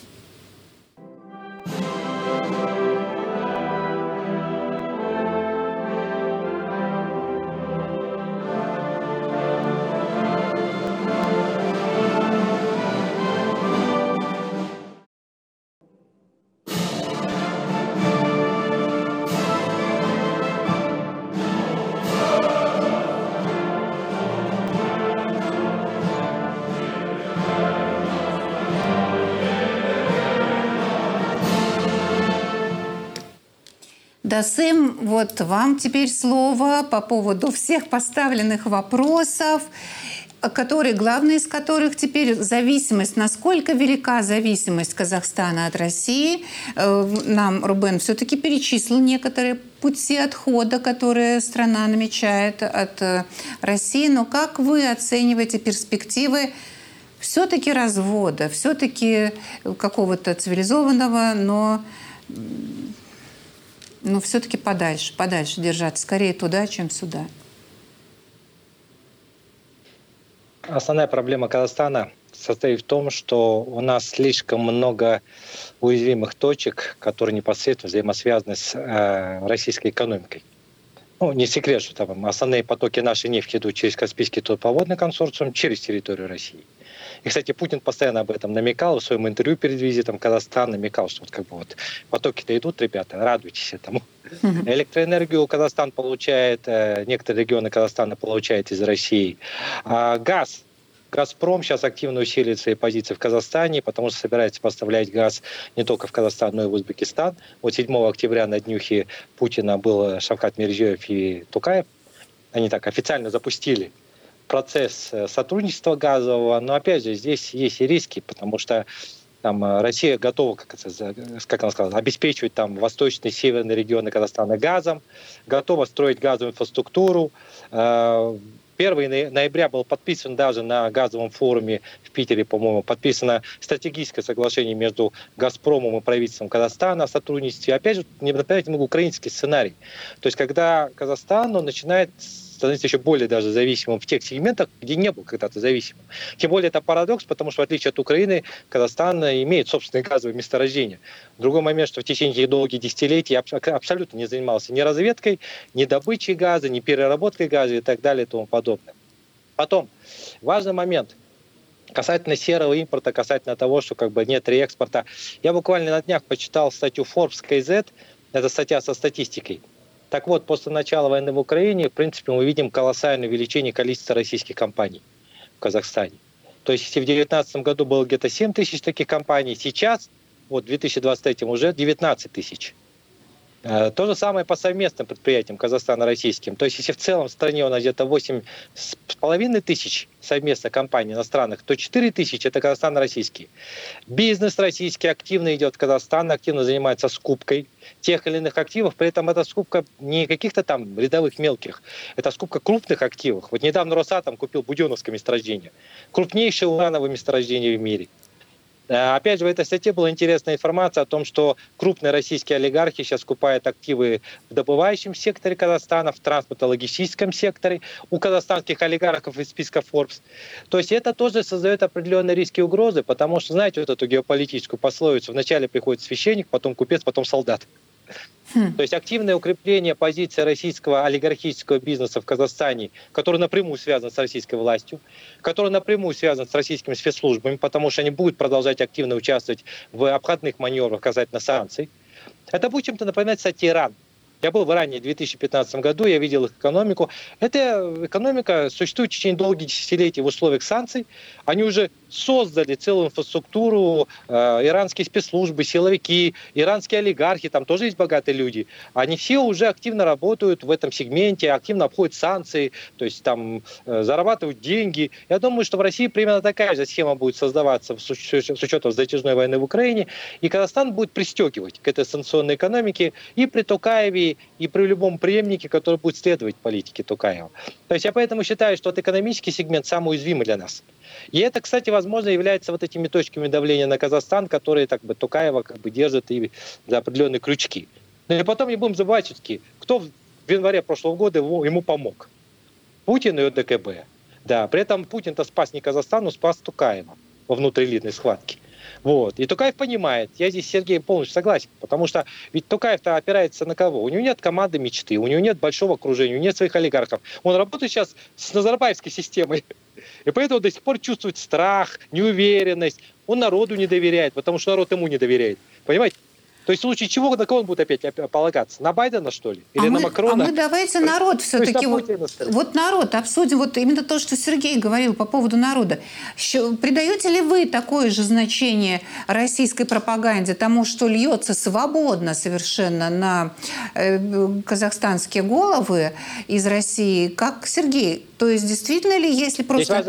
Дасым, вот вам теперь слово по поводу всех поставленных вопросов, главный из которых теперь зависимость. Насколько велика зависимость Казахстана от России? Нам Рубен все-таки перечислил некоторые пути отхода, которые страна намечает от России. Но как вы оцениваете перспективы все-таки развода, все-таки какого-то цивилизованного, но все-таки подальше держаться, скорее туда, чем сюда? Основная проблема Казахстана состоит в том, что у нас слишком много уязвимых точек, которые непосредственно взаимосвязаны с российской экономикой. Не секрет, что там основные потоки нашей нефти идут через Каспийский трубопроводный консорциум, через территорию России. И, кстати, Путин постоянно об этом намекал в своем интервью перед визитом в Казахстан, намекал, что потоки-то идут, ребята, радуйтесь этому. Электроэнергию Казахстан получает, некоторые регионы Казахстана получают из России. А газ. «Газпром» сейчас активно усиливает свои позиции в Казахстане, потому что собирается поставлять газ не только в Казахстан, но и в Узбекистан. 7 октября на днюхе Путина был Шавкат Мирзиёев и Токаев. Они так официально запустили процесс сотрудничества газового, но опять же здесь есть и риски, потому что там Россия готова, как она сказала, обеспечивать там восточные и северные регионы Казахстана газом, готова строить газовую инфраструктуру. 1 ноября был подписан даже на газовом форуме в Питере, по-моему, подписано стратегическое соглашение между «Газпромом» и правительством Казахстана о сотрудничестве. Опять же, не напоминать могу украинский сценарий. То есть, когда Казахстан начинает становиться еще более даже зависимым в тех сегментах, где не был когда-то зависимым. Тем более это парадокс, потому что в отличие от Украины, Казахстан имеет собственные газовые месторождения. Другой момент, что в течение долгих десятилетий абсолютно не занимался ни разведкой, ни добычей газа, ни переработкой газа и так далее и тому подобное. Потом, важный момент. Касательно серого импорта, касательно того, что нет реэкспорта. Я буквально на днях почитал статью Forbes KZ, это статья со статистикой. Так вот, после начала войны в Украине, в принципе, мы видим колоссальное увеличение количества российских компаний в Казахстане. То есть, если в 2019 году было где-то 7 тысяч таких компаний, сейчас, в 2023 уже 19 тысяч. То же самое по совместным предприятиям казахстано-российским. То есть, если в целом в стране у нас где-то 8,5 тысяч совместных компаний иностранных, то 4 тысячи – это казахстано-российские. Бизнес российский активно идет в Казахстан, активно занимается скупкой тех или иных активов. При этом эта скупка не каких-то там рядовых мелких, это скупка крупных активов. Недавно Росатом купил Буденновское месторождение, крупнейшее урановое месторождение в мире. Опять же, в этой статье была интересная информация о том, что крупные российские олигархи сейчас скупают активы в добывающем секторе Казахстана, в транспортно-логистическом секторе, у казахстанских олигархов из списка Forbes. То есть это тоже создает определенные риски и угрозы, потому что, знаете, эту геополитическую пословицу: вначале приходит священник, потом купец, потом солдат. То есть активное укрепление позиции российского олигархического бизнеса в Казахстане, который напрямую связан с российской властью, который напрямую связан с российскими спецслужбами, потому что они будут продолжать активно участвовать в обходных маневрах касательно санкций. Это будет чем-то напоминать, кстати, Иран. Я был в Иране в 2015 году, я видел их экономику. Эта экономика существует в течение долгих десятилетий в условиях санкций. Они уже создали целую инфраструктуру, иранские спецслужбы, силовики, иранские олигархи, там тоже есть богатые люди. Они все уже активно работают в этом сегменте, активно обходят санкции, то есть там зарабатывают деньги. Я думаю, что в России примерно такая же схема будет создаваться с учетом затяжной войны в Украине. И Казахстан будет пристегивать к этой санкционной экономике и при Токаеве, и при любом преемнике, который будет следовать политике Токаева. То есть я поэтому считаю, что вот экономический сегмент самый уязвимый для нас. И это, кстати, возможно, является вот этими точками давления на Казахстан, которые так бы Токаева как бы держат и за определенные крючки. Но и потом не будем забывать все-таки, кто в январе прошлого года ему помог. Путин и ОДКБ. Да, при этом Путин-то спас не Казахстан, но спас Токаева во внутриэлитной схватке. Вот. И Токаев понимает, я здесь с Сергеем полностью согласен, потому что ведь Токаев-то опирается на кого? У него нет команды мечты, у него нет большого окружения, у него нет своих олигархов. Он работает сейчас с Назарбаевской системой, и поэтому до сих пор чувствует страх, неуверенность. Он народу не доверяет, потому что народ ему не доверяет. Понимаете? То есть в случае чего, на кого он будет опять полагаться? На Байдена, что ли? Или на Макрона? А мы давайте народ все-таки, вот народ обсудим, вот именно то, что Сергей говорил по поводу народа. Придаете ли вы такое же значение российской пропаганде, тому, что льется свободно совершенно на казахстанские головы из России, как Сергей? То есть действительно ли, если просто... Здесь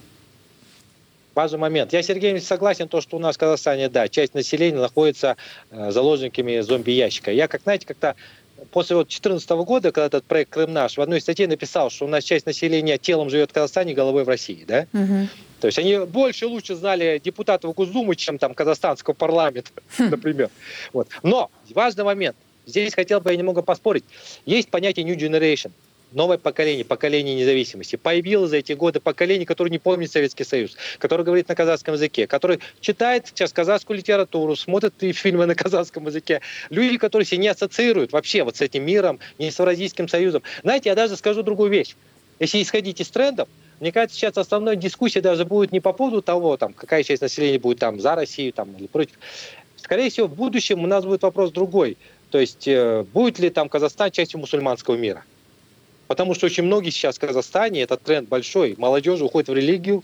важный момент. Я с Сергеем согласен, то, что у нас в Казахстане, да, часть населения находится заложниками зомби-ящика. Я, как-то после 2014 года, когда этот проект «Крым наш», в одной статье написал, что у нас часть населения телом живет в Казахстане, головой в России, да? То есть они больше и лучше знали депутатов Госдумы, чем там казахстанского парламента, например. Вот. Но важный момент. Здесь хотел бы я немного поспорить. Есть понятие New Generation. Новое поколение, поколение независимости. Появилось за эти годы поколение, которое не помнит Советский Союз, которое говорит на казахском языке, которое читает сейчас казахскую литературу, смотрит фильмы на казахском языке. Люди, которые себя не ассоциируют вообще вот с этим миром, не с Евразийским Союзом. Знаете, я даже скажу другую вещь. Если исходить из трендов, мне кажется, сейчас основная дискуссия даже будет не по поводу того, там, какая часть населения будет там, за Россию там, или против. Скорее всего, в будущем у нас будет вопрос другой. То есть, будет ли там Казахстан частью мусульманского мира? Потому что очень многие сейчас в Казахстане, этот тренд большой, молодежь уходит в религию.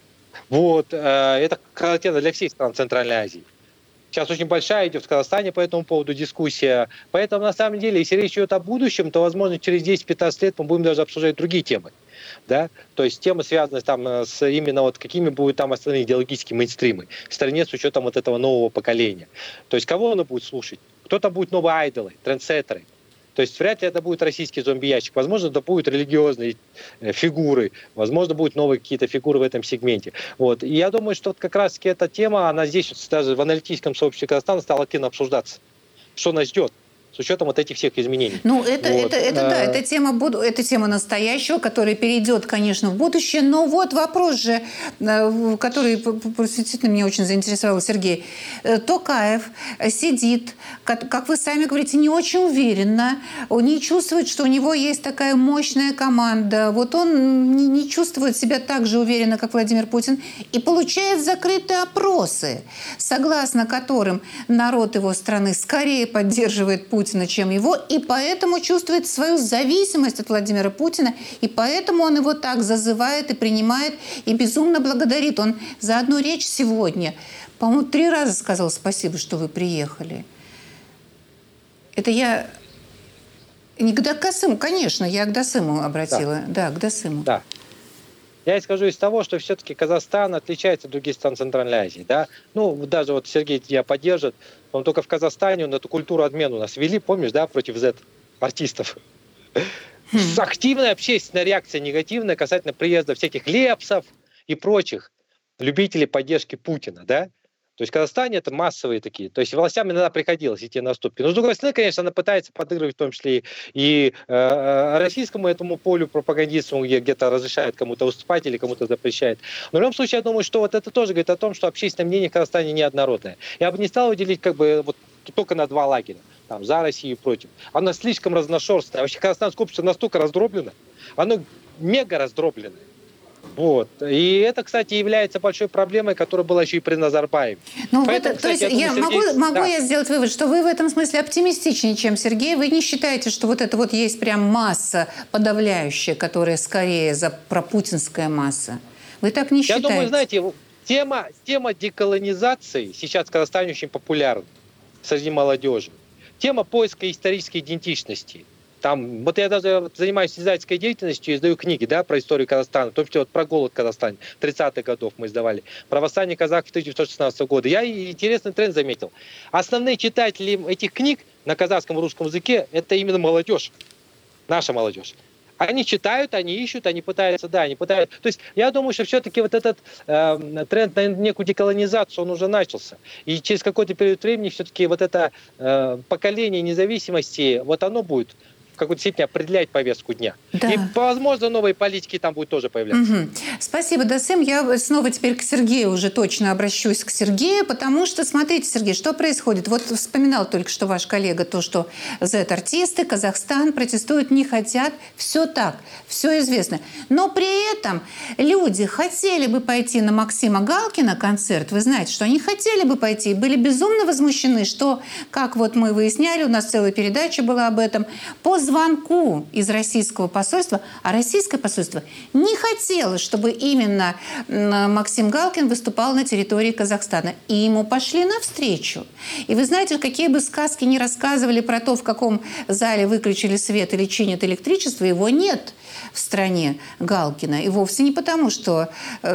Вот. Это характерно для всех стран Центральной Азии. Сейчас очень большая идет в Казахстане по этому поводу дискуссия. Поэтому, на самом деле, если речь идет о будущем, то, возможно, через 10-15 лет мы будем даже обсуждать другие темы. Да? То есть темы, связанные там, с именно вот какими будут там остальные идеологические мейнстримы в стране с учетом вот этого нового поколения. То есть кого оно будет слушать? Кто-то будет новые айдолы, трендсеттеры. То есть вряд ли это будет российский зомби-ящик. Возможно, это будут религиозные фигуры. Возможно, будут новые какие-то фигуры в этом сегменте. Вот. И я думаю, что вот как раз-таки эта тема, она здесь вот даже в аналитическом сообществе Казахстана стала активно обсуждаться. Что нас ждет? С учетом вот этих всех изменений. Ну, это тема настоящего, которая перейдет, конечно, в будущее. Но вот вопрос же, который действительно меня очень заинтересовал, Сергей. Токаев сидит, как вы сами говорите, не очень уверенно, он не чувствует, что у него есть такая мощная команда. Вот он не чувствует себя так же уверенно, как Владимир Путин, и получает закрытые опросы, согласно которым народ его страны скорее поддерживает Путина, чем его, и поэтому чувствует свою зависимость от Владимира Путина, и поэтому он его так зазывает и принимает, и безумно благодарит. Он за одну речь сегодня, по-моему, 3 раза сказал спасибо, что вы приехали. Это я... Не к Досыму, конечно, я к Досыму обратила. Да, к Досыму. Да. Я исхожу из того, что все-таки Казахстан отличается от других стран Центральной Азии. Да? Ну, даже вот Сергей тебя поддержит. Он только в Казахстане, он эту культуру отмену нас ввели, помнишь, да, против Z-артистов. Активная общественная реакция негативная касательно приезда всяких лепсов и прочих любителей поддержки Путина, да. То есть в Казахстане это массовые такие. То есть властям иногда приходилось идти на уступки. Но с другой стороны, конечно, она пытается подыгрывать в том числе и российскому этому полю пропагандистскому, где-то разрешает кому-то уступать или кому-то запрещает. Но в любом случае, я думаю, что вот это тоже говорит о том, что общественное мнение в Казахстане неоднородное. Я бы не стал выделить как бы вот только на 2 лагеря. Там, за Россию и против. Оно слишком разношерстное. Вообще казахстанское общество настолько раздроблено. Оно мега раздробленное. Вот. И это, кстати, является большой проблемой, которая была еще и при Назарбаеве. Ну, поэтому, то есть я могу я сделать вывод, что вы в этом смысле оптимистичнее, чем Сергей? Вы не считаете, что вот это вот есть прям масса подавляющая, которая скорее за пропутинская масса? Вы так не считаете? Я думаю, знаете, тема деколонизации сейчас в Казахстане очень популярна среди молодежи. Тема поиска исторической идентичности. Там, вот я даже занимаюсь издательской деятельностью, издаю книги, да, про историю Казахстана, в том числе вот про голод в Казахстане 30-х годов мы издавали, про восстание казахов 1916 года. Я интересный тренд заметил. Основные читатели этих книг на казахском и русском языке – это именно молодежь, наша молодежь. Они читают, они ищут, они пытаются, да, они пытаются. То есть я думаю, что все-таки вот этот тренд на некую деколонизацию, он уже начался. И через какой-то период времени все-таки вот это поколение независимости, вот оно будет в какой-то степени определять повестку дня. Да. И, возможно, новые политики там будут тоже появляться. Угу. Спасибо, Досым. Я снова теперь к Сергею уже точно обращусь к Сергею, потому что, смотрите, Сергей, что происходит? Вот вспоминал только что ваш коллега то, что Z-артисты, Казахстан протестуют, не хотят. Все так, все известно. Но при этом люди хотели бы пойти на Максима Галкина концерт. Вы знаете, что они хотели бы пойти и были безумно возмущены, что, как вот мы выясняли, у нас целая передача была об этом, по звонку из российского посольства, а российское посольство не хотело, чтобы именно Максим Галкин выступал на территории Казахстана. И ему пошли навстречу. И вы знаете, какие бы сказки ни рассказывали про то, в каком зале выключили свет или чинят электричество, его нет в стране Галкина. И вовсе не потому, что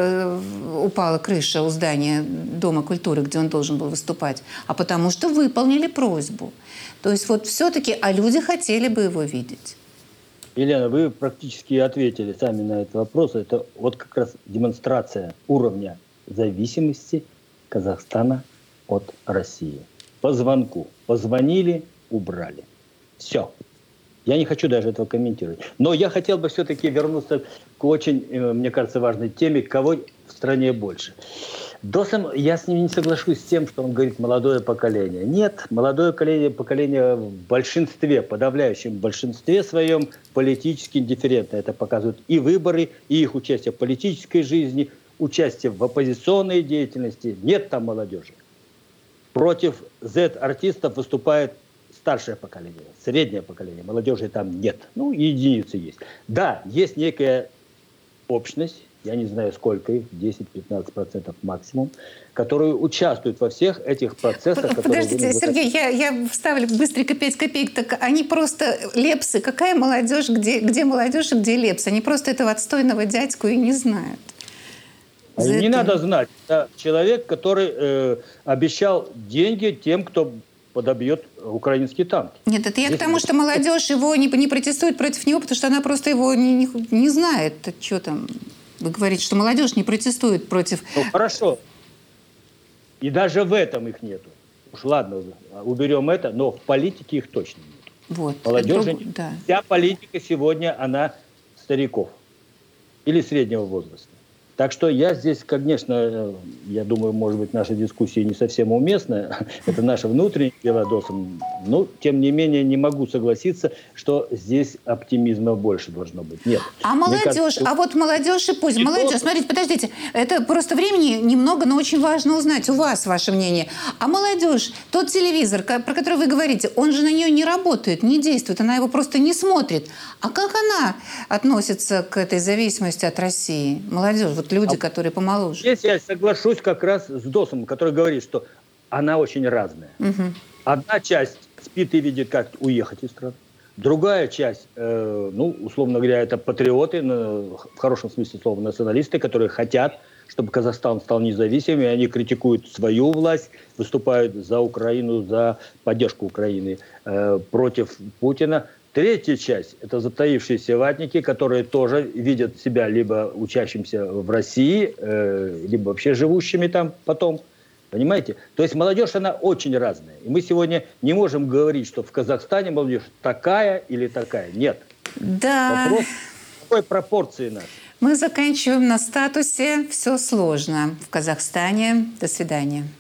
упала крыша у здания Дома культуры, где он должен был выступать, а потому что выполнили просьбу. То есть вот все-таки, а люди хотели бы его видеть. Елена, вы практически ответили сами на этот вопрос. Это вот как раз демонстрация уровня зависимости Казахстана от России. По звонку. Позвонили, убрали. Все. Я не хочу даже этого комментировать. Но я хотел бы все-таки вернуться к очень, мне кажется, важной теме, кого в стране больше. Досым, я с ним не соглашусь с тем, что он говорит молодое поколение. Нет, молодое поколение в большинстве, подавляющем большинстве своем политически индифферентно. Это показывают и выборы, и их участие в политической жизни, участие в оппозиционной деятельности. Нет там молодежи. Против Z-артистов выступает старшее поколение, среднее поколение. Молодежи там нет. Ну, единицы есть. Да, есть некая общность, я не знаю сколько их, 10-15% максимум, которые участвуют во всех этих процессах. Подождите, Сергей, я вставлю быстренько 5 копеек. Так они просто лепсы. Какая молодежь, где молодежь и где лепсы? Они просто этого отстойного дядьку и не знают. Не надо знать. Это человек, который обещал деньги тем, кто подобьет украинский танк. Нет, это я к тому, что молодежь его не протестует против него, потому что она просто его не знает. Что там... Вы говорите, что молодежь не протестует против... Ну, хорошо. И даже в этом их нету. Уж ладно, уберем это, но в политике их точно нет. Вот. Молодежи нет. Да. Вся политика сегодня, она стариков. Или среднего возраста. Так что я здесь, конечно, я думаю, может быть, наша дискуссия не совсем уместна. Это наше внутреннее дело, Досым. Но, тем не менее, не могу согласиться, что здесь оптимизма больше должно быть. Нет. А молодежь, кажется, а вот молодежь и пусть. Молодежь, смотрите, подождите. Это просто времени немного, но очень важно узнать у вас ваше мнение. А молодежь, тот телевизор, про который вы говорите, он же на нее не работает, не действует, она его просто не смотрит. А как она относится к этой зависимости от России? Молодежь, вот люди, которые помоложе. Здесь я соглашусь как раз с Досом, который говорит, что она очень разная. Угу. Одна часть спит и видит, как уехать из страны. Другая часть, условно говоря, это патриоты, в хорошем смысле слова националисты, которые хотят, чтобы Казахстан стал независимым, и они критикуют свою власть, выступают за Украину, за поддержку Украины, против Путина. Третья часть – это затаившиеся ватники, которые тоже видят себя либо учащимся в России, либо вообще живущими там потом. Понимаете? То есть молодежь, она очень разная. И мы сегодня не можем говорить, что в Казахстане молодежь такая или такая. Нет. Да. Вопрос в какой пропорции нас. Мы заканчиваем на статусе «Все сложно» в Казахстане. До свидания.